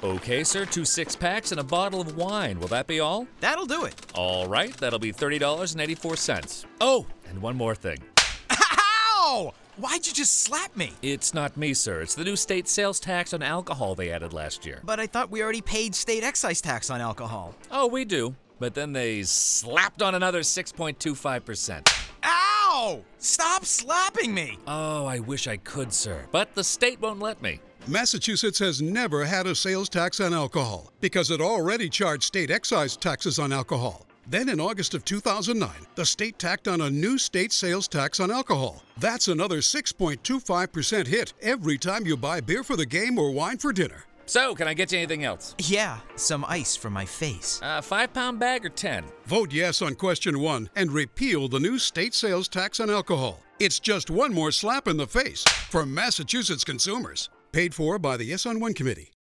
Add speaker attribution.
Speaker 1: Okay, sir, 2 6-packs and a bottle of wine. Will that be all?
Speaker 2: That'll do it.
Speaker 1: All right, that'll be $30.84. Oh, and one more thing.
Speaker 2: Ow! Why'd you just slap me?
Speaker 1: It's not me, sir. It's the new state sales tax on alcohol they added last year.
Speaker 2: But I thought we already paid state excise tax on alcohol.
Speaker 1: Oh, we do. But then they slapped on another 6.25%.
Speaker 2: Ow! Stop slapping me!
Speaker 1: Oh, I wish I could, sir. But the state won't let me.
Speaker 3: Massachusetts has never had a sales tax on alcohol because it already charged state excise taxes on alcohol. Then in August of 2009, the state tacked on a new state sales tax on alcohol. That's another 6.25% hit every time you buy beer for the game or wine for dinner.
Speaker 1: So, can I get you anything else?
Speaker 2: Yeah, some ice for my face.
Speaker 1: 5-pound bag or 10?
Speaker 3: Vote yes on question 1 and repeal the new state sales tax on alcohol. It's just one more slap in the face for Massachusetts consumers. Paid for by the Yes on One Committee.